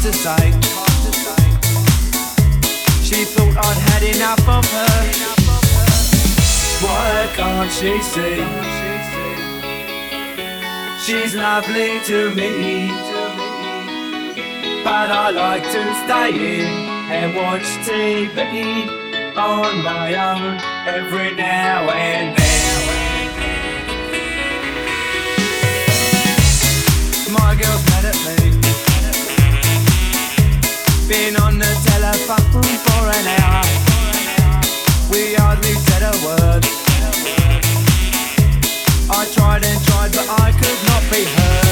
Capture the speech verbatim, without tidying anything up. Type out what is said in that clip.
to say. She thought I'd had enough of her. Why can't she see? She's lovely to me, but I like to stay in and watch T V on my own every now and then. My girl's mad at me, been on the telephone for an hour. We hardly said a word. I tried and tried but I could not be heard.